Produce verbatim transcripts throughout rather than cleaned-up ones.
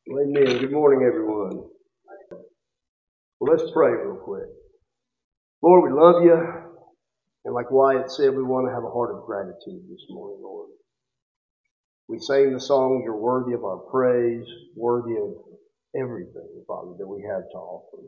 Well, amen. Good morning, everyone. Well, let's pray real quick. Lord, we love you. And like Wyatt said, we want to have a heart of gratitude this morning, Lord. We sang the song, you're worthy of our praise, worthy of everything, Father, that we have to offer.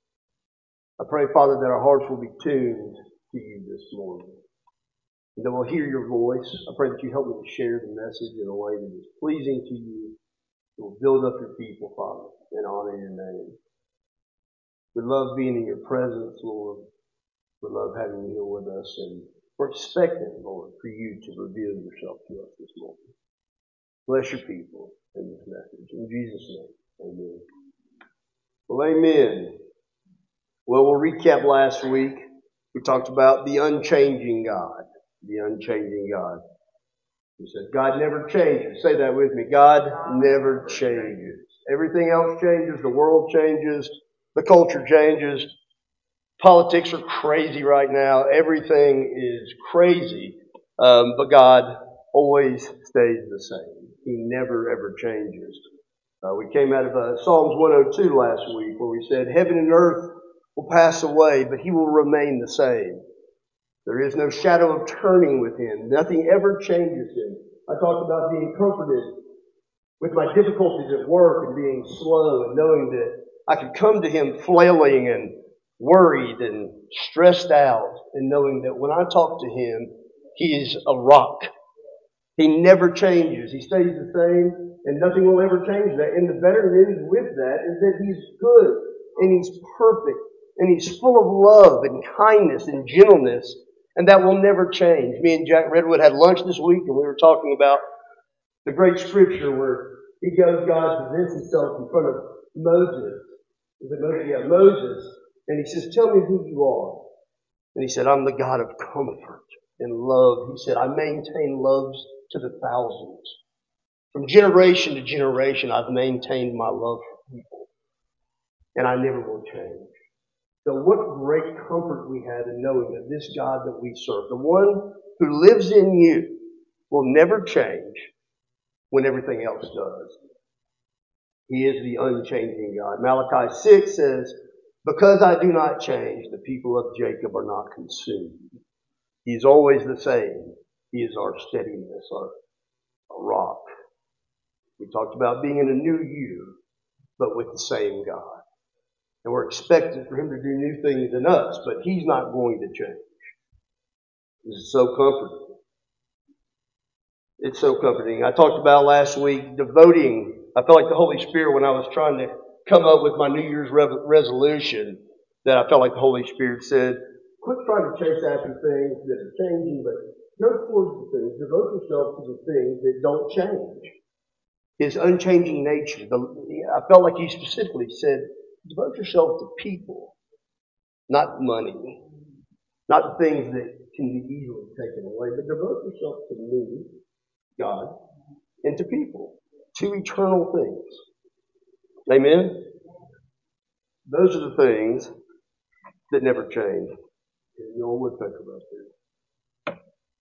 I pray, Father, that our hearts will be tuned to you this morning. And that we'll hear your voice. I pray that you help me to share the message in a way that is pleasing to you. That will build up your people, Father, and honor your name. We love being in your presence, Lord. We love having you here with us, and we're expecting, Lord, for you to reveal yourself to us this morning. Bless your people in this message. In Jesus' name, amen. Well, amen. Well, we'll recap last week. We talked about the unchanging God. The unchanging God. We said, God never changes. Say that with me. God never changes. Everything else changes. The world changes. The culture changes. Politics are crazy right now. Everything is crazy. Um, but God always stays the same. He never, ever changes. Uh, we came out of uh, Psalms one oh two last week where we said, heaven and earth will pass away, but he will remain the same. There is no shadow of turning with him. Nothing ever changes him. I talked about being comforted with my difficulties at work and being slow and knowing that I could come to him flailing and worried and stressed out, and knowing that when I talk to him, he is a rock. He never changes. He stays the same, and nothing will ever change that. And the better news with that is that he's good, and he's perfect, and he's full of love and kindness and gentleness, and that will never change. Me and Jack Redwood had lunch this week, and we were talking about the great scripture where he goes, God presents himself in front of Moses. Is it Moses? Yeah, Moses. And he says, tell me who you are. And he said, I'm the God of comfort and love. He said, I maintain loves to the thousands. From generation to generation, I've maintained my love for people. And I never will change. So what great comfort we have in knowing that this God that we serve, the one who lives in you, will never change when everything else does. He is the unchanging God. Malachi six says, because I do not change, the people of Jacob are not consumed. He is always the same. He is our steadiness, our, our rock. We talked about being in a new year, but with the same God. And we're expecting for him to do new things in us, but he's not going to change. This is so comforting. It's so comforting. I talked about last week devoting. I felt like the Holy Spirit when I was trying to come up with my New Year's resolution, that I felt like the Holy Spirit said, quit trying to chase after things that are changing, but go towards the things. Devote yourself to the things that don't change. His unchanging nature. The, I felt like he specifically said, devote yourself to people, not money, not the things that can be easily taken away, but devote yourself to me, God, and to people, two eternal things. Amen? Those are the things that never change. And you all would think about this.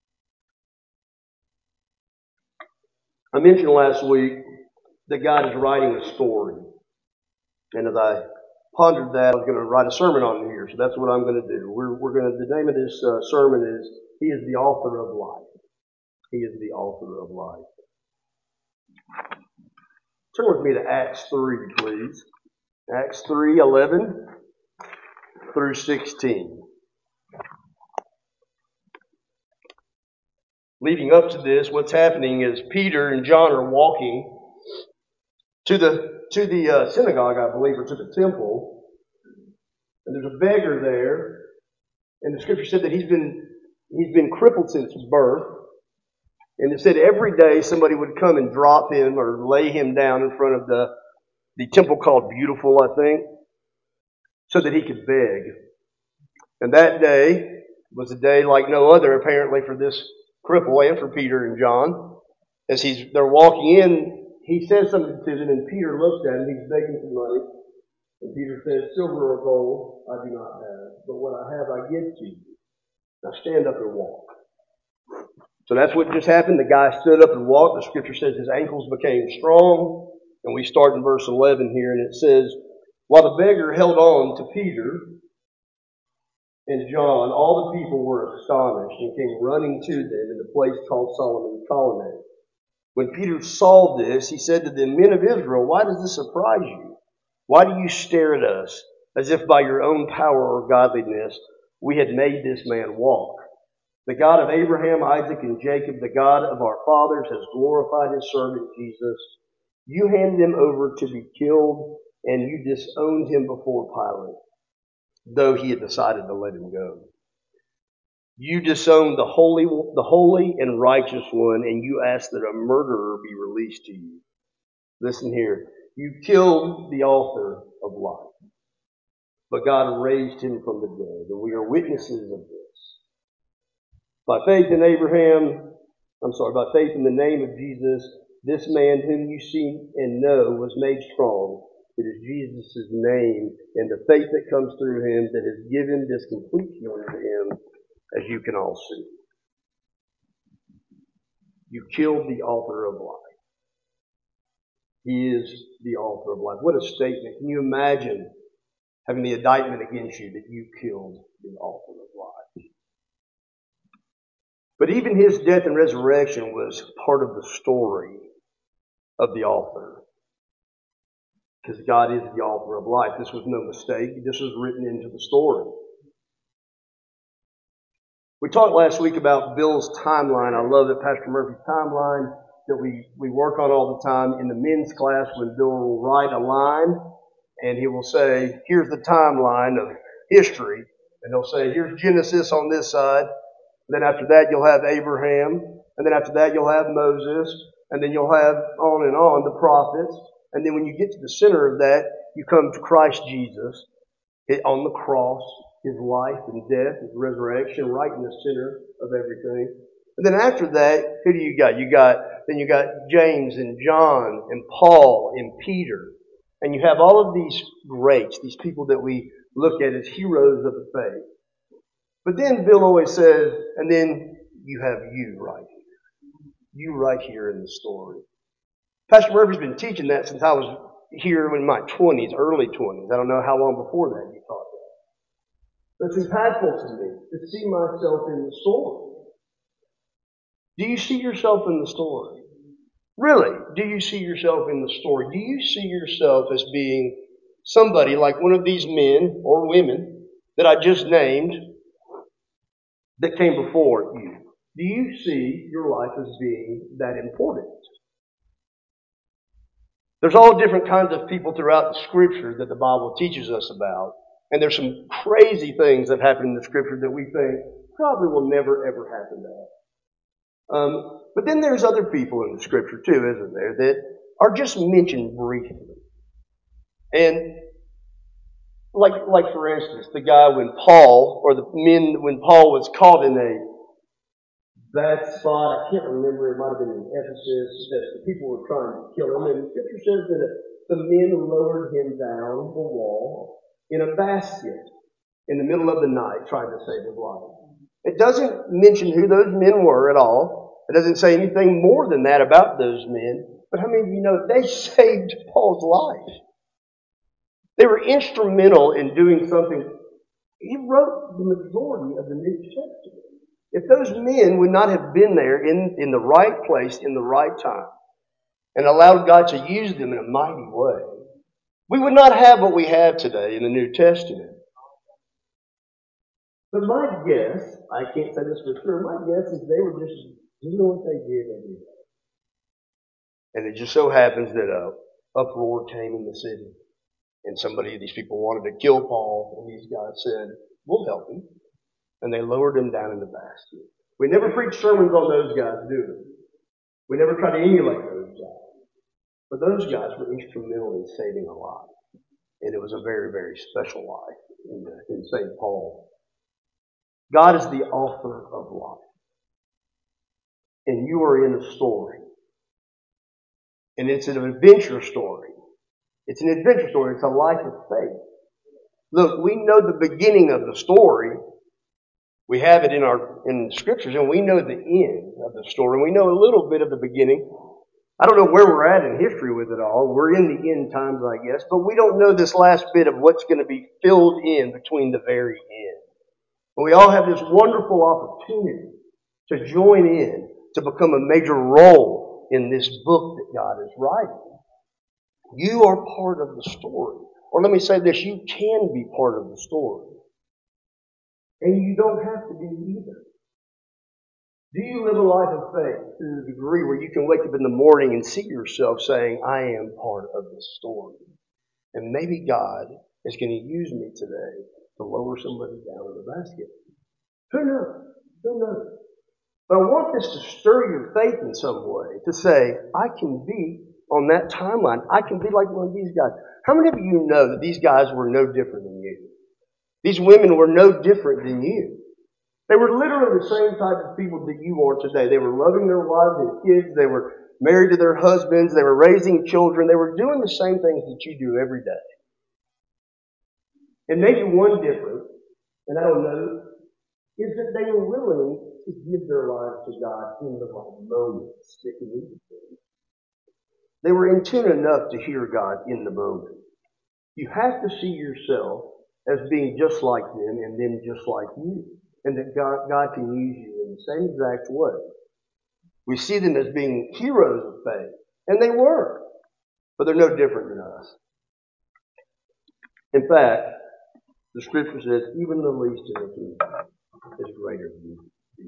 I mentioned last week that God is writing a story. And as I pondered that, I was going to write a sermon on here. So that's what I'm going to do. We're, we're going to, the name of this uh, sermon is, He is the Author of Life. He is the Author of Life. Turn with me to Acts three, please. Acts three, eleven through sixteen. Leading up to this, what's happening is Peter and John are walking to the to the uh, synagogue, I believe, or to the temple, and there's a beggar there, and the scripture said that he's been he's been crippled since birth, and it said every day somebody would come and drop him or lay him down in front of the the temple called Beautiful, I think, so that he could beg. And that day was a day like no other, apparently, for this cripple and for Peter and John. As he's they're walking in, he says something to them, and Peter looks at him. He's begging for money. And Peter says, silver or gold I do not have, but what I have I give to you. Now stand up and walk. So that's what just happened. The guy stood up and walked. The scripture says his ankles became strong, And we start in verse eleven here, and it says, while the beggar held on to Peter and John, all the people were astonished and came running to them in the place called Solomon's Colonnade. When Peter saw this, he said to them, men of Israel, why does this surprise you? Why do you stare at us as if by your own power or godliness we had made this man walk? The God of Abraham, Isaac, and Jacob, the God of our fathers, has glorified his servant Jesus. You handed him over to be killed, and you disowned him before Pilate, though he had decided to let him go. You disowned the holy, the holy and righteous one, and you asked that a murderer be released to you. Listen here. You killed the author of life, but God raised him from the dead, and we are witnesses of this. By faith in Abraham, I'm sorry, by faith in the name of Jesus, this man whom you see and know was made strong. It is Jesus' name and the faith that comes through him that has given this complete healing to him, as you can all see. You killed the author of life. He is the author of life. What a statement. Can you imagine having the indictment against you that you killed the author of life? But even his death and resurrection was part of the story of the author. Because God is the author of life. This was no mistake. This was written into the story. We talked last week about Bill's timeline. I love it, Pastor Murphy's timeline that we, we work on all the time in the men's class when Bill will write a line and he will say, here's the timeline of history. And he'll say, here's Genesis on this side. And then after that, you'll have Abraham. And then after that, you'll have Moses. And then you'll have on and on the prophets. And then when you get to the center of that, you come to Christ Jesus on the cross, his life and death, his resurrection, right in the center of everything. And then after that, who do you got? You got, then you got James and John and Paul and Peter. And you have all of these greats, these people that we look at as heroes of the faith. But then Bill always says, and then you have you right here. You right here in the story. Pastor Murphy's been teaching that since I was here in my twenties, early twenties. I don't know how long before that he taught that. But it's impactful to me to see myself in the story. Do you see yourself in the story? Really, do you see yourself in the story? Do you see yourself as being somebody like one of these men or women that I just named that came before you? Do you see your life as being that important? There's all different kinds of people throughout the Scripture that the Bible teaches us about. And there's some crazy things that happen in the Scripture that we think probably will never, ever happen to us. Um, but then there's other people in the Scripture too, isn't there, that are just mentioned briefly. And like, like for instance, the guy when Paul, or the men when Paul was caught in a bad spot, I can't remember, it might have been in Ephesus, that the people were trying to kill him. And the Scripture says that the men lowered him down the wall in a basket in the middle of the night, trying to save his life. It doesn't mention who those men were at all. It doesn't say anything more than that about those men. But how many of you know they saved Paul's life? They were instrumental in doing something. He wrote the majority of the New Testament. If those men would not have been there in, in the right place, in the right time, and allowed God to use them in a mighty way, we would not have what we have today in the New Testament. But my guess, I can't say this for sure, my guess is they were just doing what they did every day. And it just so happens that a uproar came in the city. And somebody, these people wanted to kill Paul, and these guys said, we'll help him. And they lowered him down in the basket. We never preach sermons on those guys, do we? We never try to emulate those guys. But those guys were instrumental in saving a life. And it was a very, very special life in, in Saint Paul. God is the author of life. And you are in a story. And it's an adventure story. It's an adventure story. It's a life of faith. Look, we know the beginning of the story. We have it in our in the Scriptures, and we know the end of the story. And we know a little bit of the beginning. I don't know where we're at in history with it all. We're in the end times, I guess, but we don't know this last bit of what's going to be filled in between the very end. But we all have this wonderful opportunity to join in, to become a major role in this book that God is writing. You are part of the story. Or let me say this, you can be part of the story. And you don't have to be either. Do you live a life of faith to the degree where you can wake up in the morning and see yourself saying, I am part of this story? And maybe God is going to use me today to lower somebody down in the basket. Who knows? Who knows? But I want this to stir your faith in some way, to say, I can be on that timeline. I can be like one of these guys. How many of you know that these guys were no different than you? These women were no different than you. They were literally the same type of people that you are today. They were loving their wives and kids. They were married to their husbands. They were raising children. They were doing the same things that you do every day. And maybe one difference, and I don't know, is that they were willing to give their lives to God in the right moments that He needed them. They were in tune enough to hear God in the moment. You have to see yourself as being just like them and them just like you. And that God, God can use you in the same exact way. We see them as being heroes of faith. And they were. But they're no different than us. In fact, the Scripture says, even the least in the kingdom is greater than these.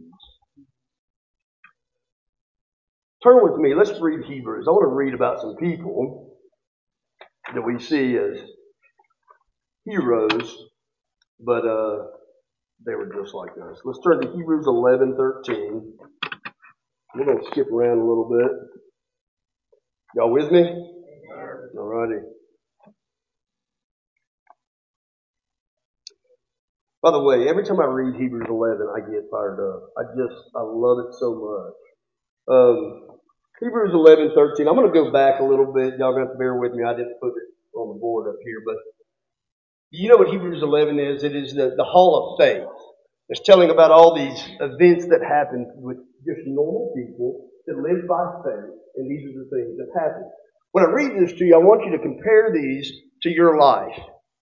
Turn with me. Let's read Hebrews. I want to read about some people that we see as heroes, but uh, they were just like us. Let's turn to Hebrews eleven thirteen. We're going to skip around a little bit. Y'all with me? All righty. By the way, every time I read Hebrews eleven, I get fired up. I just, I love it so much. Um, Hebrews eleven thirteen. I'm going to go back a little bit. Y'all going to have to bear with me. I didn't put it on the board up here, but you know what Hebrews eleven is? It is the, the Hall of Faith. It's telling about all these events that happened with just normal people that lived by faith, and these are the things that happened. When I read this to you, I want you to compare these to your life.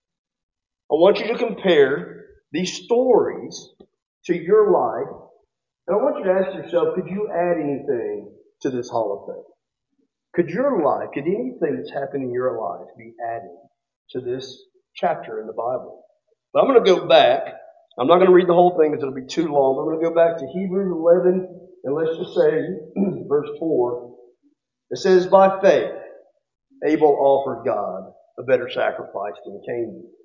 I want you to compare these stories to your life, and I want you to ask yourself, could you add anything to this Hall of Faith? Could your life, could anything that's happened in your life be added to this chapter in the Bible? But I'm going to go back. I'm not going to read the whole thing because it'll be too long. I'm going to go back to Hebrews eleven, and let's just say, verse four. It says, by faith, Abel offered God a better sacrifice than Cain did.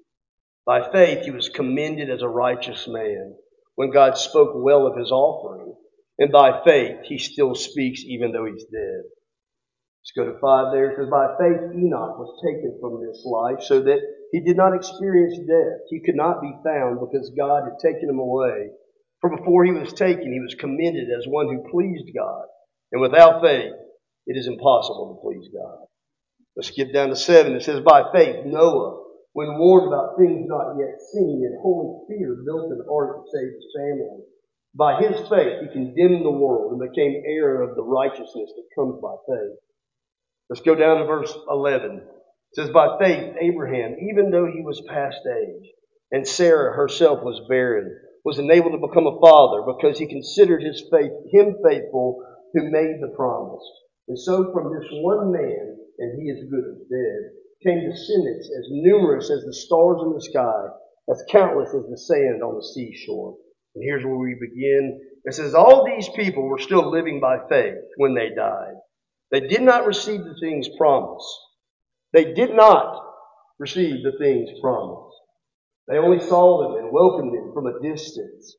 By faith, he was commended as a righteous man when God spoke well of his offering. And by faith, he still speaks even though he's dead. Let's go to five there. It says, by faith, Enoch was taken from this life so that he did not experience death. He could not be found because God had taken him away. For before he was taken, he was commended as one who pleased God. And without faith, it is impossible to please God. Let's skip down to seven. It says, by faith, Noah, when warned about things not yet seen, in holy fear built an ark to save his family. By his faith, he condemned the world and became heir of the righteousness that comes by faith. Let's go down to verse eleven. It says, by faith, Abraham, even though he was past age, and Sarah herself was barren, was enabled to become a father because he considered his faith, him faithful who made the promise. And so from this one man, and he is good as dead, came descendants as numerous as the stars in the sky, as countless as the sand on the seashore. And here's where we begin. It says, all these people were still living by faith when they died. They did not receive the things promised. They did not receive the things promised. They only saw them and welcomed them from a distance.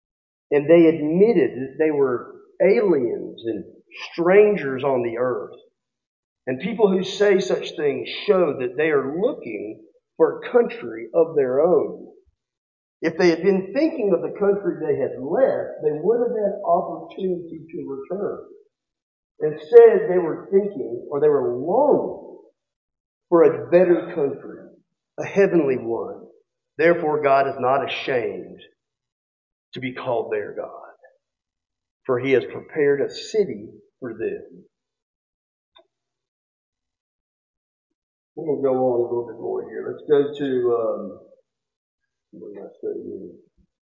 And they admitted that they were aliens and strangers on the earth. And people who say such things show that they are looking for a country of their own. If they had been thinking of the country they had left, they would have had opportunity to return. Instead, they were thinking, or they were longing for a better country, a heavenly one. Therefore, God is not ashamed to be called their God, for He has prepared a city for them. We're going to go on a little bit more here. Let's go to, um, what did I say here?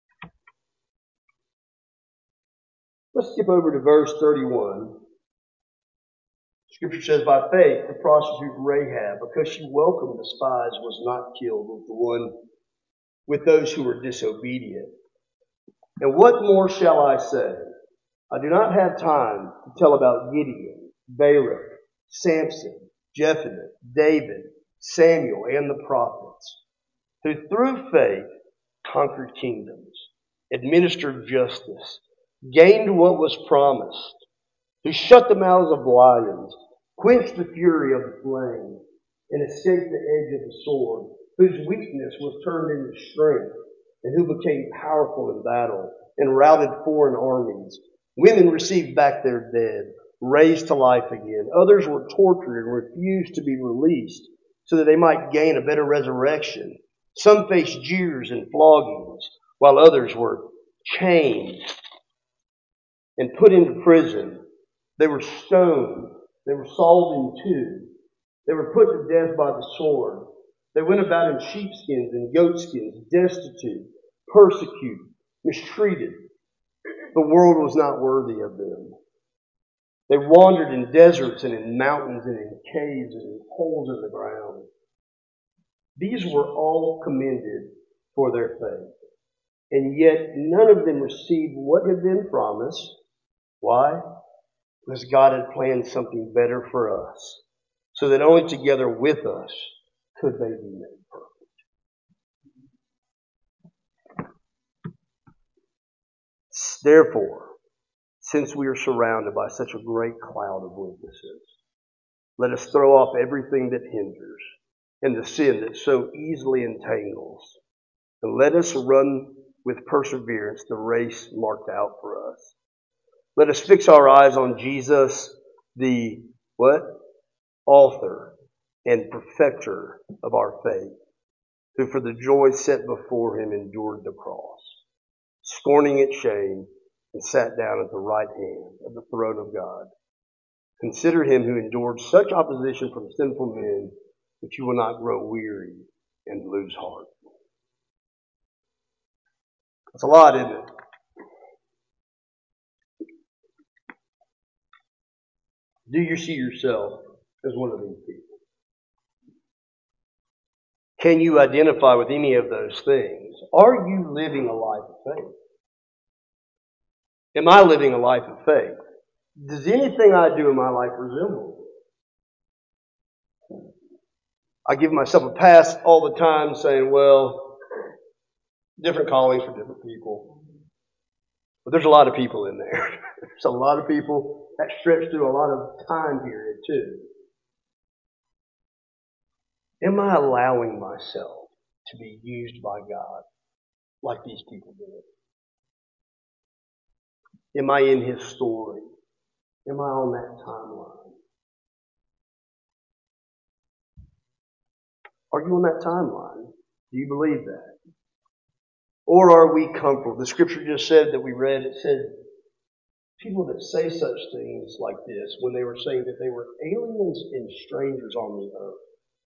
Let's skip over to verse thirty-one. Scripture says, by faith, the prostitute Rahab, because she welcomed the spies, was not killed with the one with those who were disobedient. And what more shall I say? I do not have time to tell about Gideon, Barak, Samson, Jephthah, David, Samuel, and the prophets, who through faith conquered kingdoms, administered justice, gained what was promised, who shut the mouths of lions, quenched the fury of the flame, and escaped the edge of the sword, whose weakness was turned into strength, and who became powerful in battle, and routed foreign armies. Women received back their dead, raised to life again. Others were tortured and refused to be released, so that they might gain a better resurrection. Some faced jeers and floggings, while others were chained and put into prison. They were stoned. They were sawed in two. They were put to death by the sword. They went about in sheepskins and goatskins, destitute, persecuted, mistreated. The world was not worthy of them. They wandered in deserts and in mountains and in caves and in holes in the ground. These were all commended for their faith. And yet none of them received what had been promised. Why? Because God had planned something better for us, so that only together with us could they be made perfect. Therefore, since we are surrounded by such a great cloud of witnesses, let us throw off everything that hinders and the sin that so easily entangles, and let us run with perseverance the race marked out for us. Let us fix our eyes on Jesus, the what? Author and perfecter of our faith, who for the joy set before him endured the cross, scorning its shame, and sat down at the right hand of the throne of God. Consider him who endured such opposition from sinful men, that you will not grow weary and lose heart. That's a lot, isn't it? Do you see yourself as one of these people? Can you identify with any of those things? Are you living a life of faith? Am I living a life of faith? Does anything I do in my life resemble it? I give myself a pass all the time saying, well, different callings for different people. But there's a lot of people in there. There's a lot of people that stretch through a lot of time period too. Am I allowing myself to be used by God like these people did? Am I in His story? Am I on that timeline? Are you on that timeline? Do you believe that? Or are we comfortable? The scripture just said that we read, it said, people that say such things like this, when they were saying that they were aliens and strangers on the earth,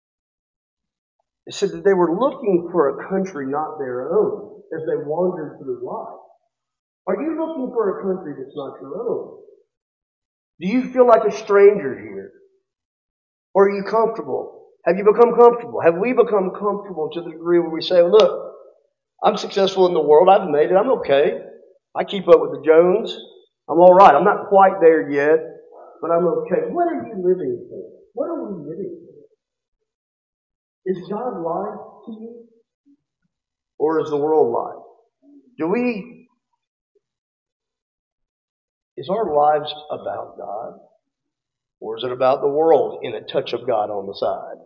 it said that they were looking for a country not their own as they wandered through life. Are you looking for a country that's not your own? Do you feel like a stranger here? Or are you comfortable? Have you become comfortable? Have we become comfortable to the degree where we say, look, I'm successful in the world. I've made it. I'm okay. I keep up with the Jones. I'm all right. I'm not quite there yet, but I'm okay. What are you living for? What are we living for? Is God life to you? Or is the world life? Do we, is our lives about God? Or is it about the world in a touch of God on the side?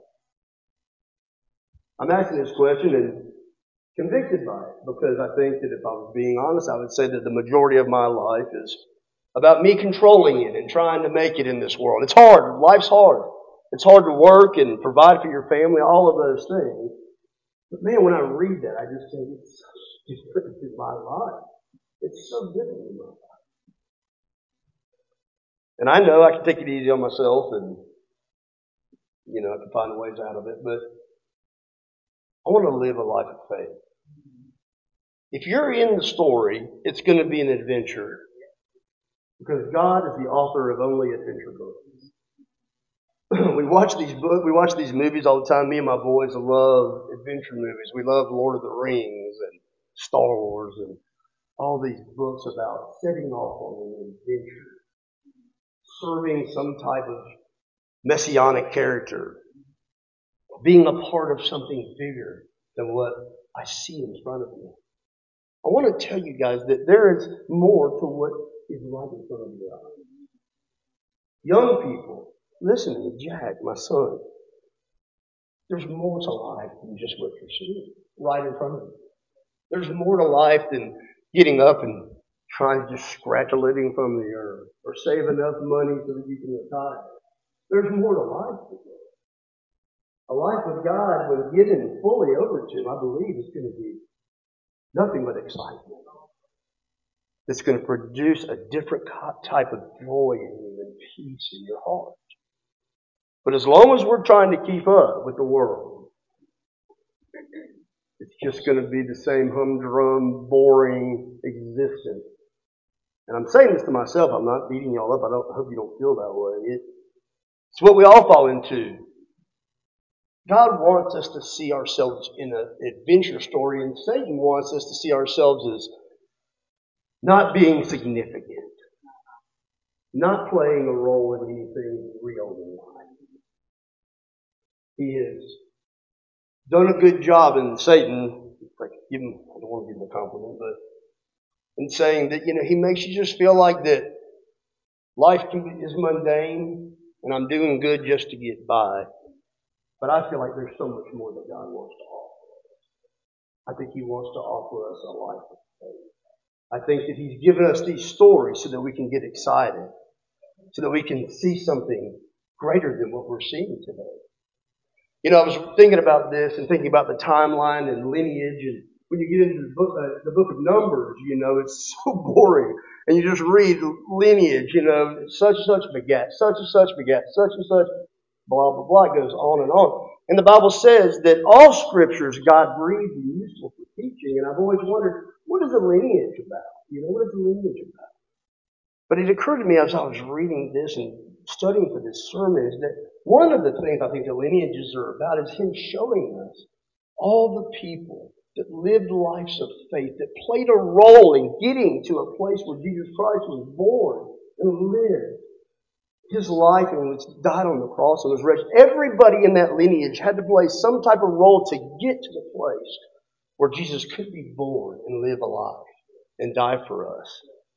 I'm asking this question and convicted by it, because I think that if I was being honest, I would say that the majority of my life is about me controlling it and trying to make it in this world. It's hard. Life's hard. It's hard to work and provide for your family, all of those things. But man, when I read that, I just think it's so different in my life. It's so different in my life. And I know I can take it easy on myself and You know, I can find ways out of it, but I want to live a life of faith. If you're in the story, it's going to be an adventure. Because God is the author of only adventure books. we watch these books, we watch these movies all the time. Me and my boys love adventure movies. We love Lord of the Rings and Star Wars and all these books about setting off on an adventure, serving some type of messianic character, being a part of something bigger than what I see in front of me. I want to tell you guys that there is more to what is right in front of your eyes. Young people, listen to me, Jack, my son. There's more to life than just what you're seeing right in front of you. There's more to life than getting up and trying to just scratch a living from the earth or save enough money so that you can retire. There's more to life than that. A life with God, when given fully over to Him, I believe is going to be nothing but excitement. It's going to produce a different type of joy in you and peace in your heart. But as long as we're trying to keep up with the world, it's just going to be the same humdrum, boring existence. And I'm saying this to myself. I'm not beating y'all up. I, don't, I hope you don't feel that way. It, it's what we all fall into. God wants us to see ourselves in an adventure story, and Satan wants us to see ourselves as not being significant, not playing a role in anything real in life. He has done a good job in Satan, like give him, I don't want to give him a compliment, but in saying that, you know, he makes you just feel like that life is mundane and I'm doing good just to get by. But I feel like there's so much more that God wants to offer us. I think He wants to offer us a life of faith. I think that He's given us these stories so that we can get excited, so that we can see something greater than what we're seeing today. You know, I was thinking about this and thinking about the timeline and lineage, and when you get into the book, uh, the book of Numbers, you know, it's so boring. And you just read lineage, you know, such and such begat, such and such begat, such and such, blah, blah, blah. It goes on and on. And the Bible says that all scriptures God breathed and useful for teaching. And I've always wondered, what is a lineage about? You know, what is a lineage about? But it occurred to me as I was reading this and studying for this sermon is that one of the things I think the lineages are about is Him showing us all the people that lived lives of faith, that played a role in getting to a place where Jesus Christ was born and lived His life and was died on the cross and was raised. Everybody in that lineage had to play some type of role to get to the place where Jesus could be born and live a life and die for us.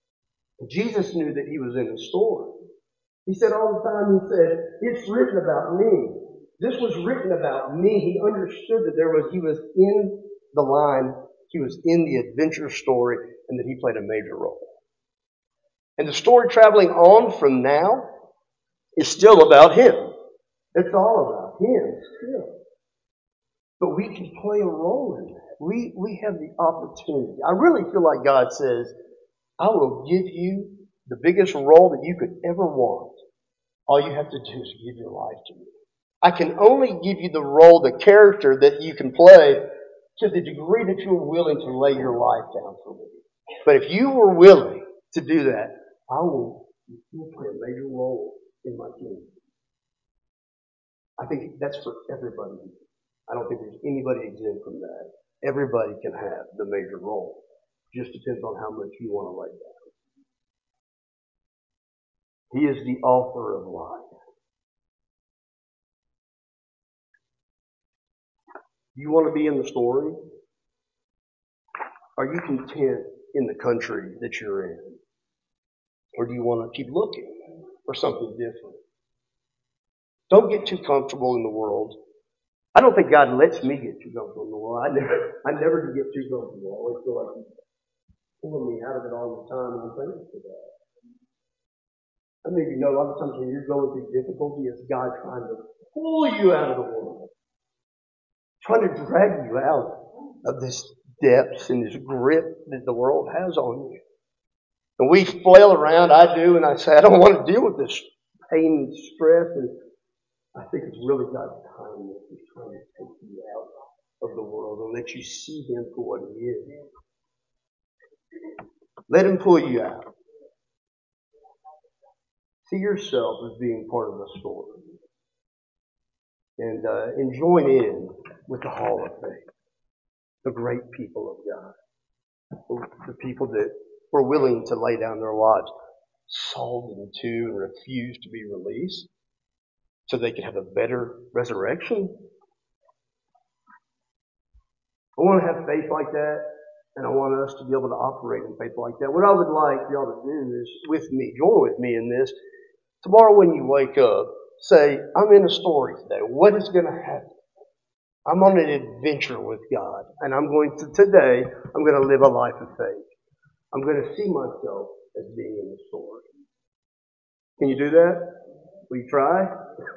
Jesus knew that He was in the story. He said all the time, He said, it's written about me. This was written about me. He understood that there was, He was in the line, He was in the adventure story, and that He played a major role. And the story traveling on from now is still about Him. It's all about Him still. But we can play a role in that. We, we have the opportunity. I really feel like God says, I will give you the biggest role that you could ever want. All you have to do is give your life to me. I can only give you the role, the character that you can play to the degree that you're willing to lay your life down for me. But if you were willing to do that, I will, will play a major role in my kingdom. I think that's for everybody. I don't think there's anybody exempt from that. Everybody can have the major role. It just depends on how much you want to lay down. He is the author of life. Do you want to be in the story? Are you content in the country that you're in? Or do you want to keep looking for something different? Don't get too comfortable in the world. I don't think God lets me get too comfortable in the world. I never, I never do get too comfortable. I always feel like He's pulling me out of it all the time, and I'm thankful for that. I mean, you know, a lot of times when you're going through difficulty, it's God trying to pull you out of the world, trying to drag you out of this depths and this grip that the world has on you. And we flail around, I do, and I say, I don't want to deal with this pain and stress. And I think it's really God's kindness. He's trying to take you out of the world and let you see Him for what He is. Let Him pull you out. See yourself as being part of the story. And, uh, and join in with the Hall of Faith. The great people of God. The people that were willing to lay down their lives, sold in two and refused to be released so they could have a better resurrection. I want to have faith like that, and I want us to be able to operate in faith like that. What I would like y'all to do is, with me, join with me in this. Tomorrow when you wake up, say, I'm in a story today. What is going to happen? I'm on an adventure with God, and I'm going to, today, I'm going to live a life of faith. I'm going to see myself as being in the story. Can you do that? Will you try?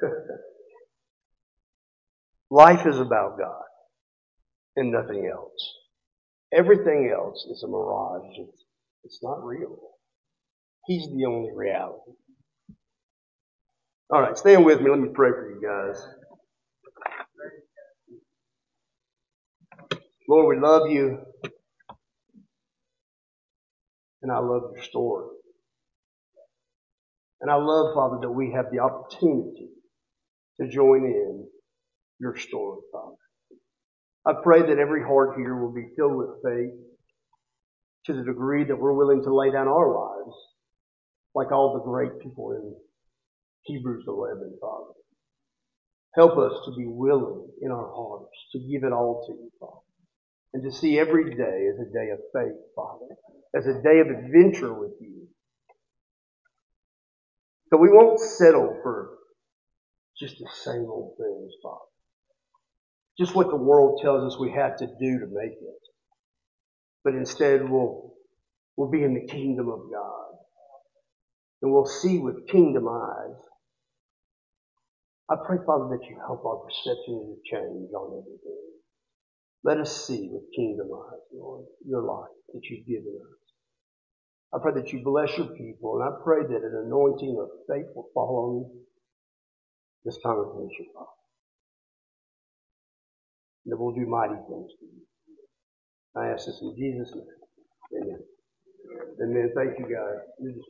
Life is about God and nothing else. Everything else is a mirage. It's, it's not real. He's the only reality. All right, stand with me. Let me pray for you guys. Lord, we love you. And I love your story. And I love, Father, that we have the opportunity to join in your story, Father. I pray that every heart here will be filled with faith to the degree that we're willing to lay down our lives like all the great people in Hebrews eleven, Father. Help us to be willing in our hearts to give it all to you, Father. And to see every day as a day of faith, Father. As a day of adventure with you. So we won't settle for just the same old things, Father. Just what the world tells us we have to do to make it. But instead we'll, we'll be in the kingdom of God. And we'll see with kingdom eyes. I pray, Father, that you help our perception to change on everything. Let us see with kingdom eyes, Lord, your life that you've given us. I pray that you bless your people, and I pray that an anointing of faith will fall on this congregation, Father. And that we'll do mighty things for you. I ask this in Jesus' name. Amen. Amen. Thank you, guys.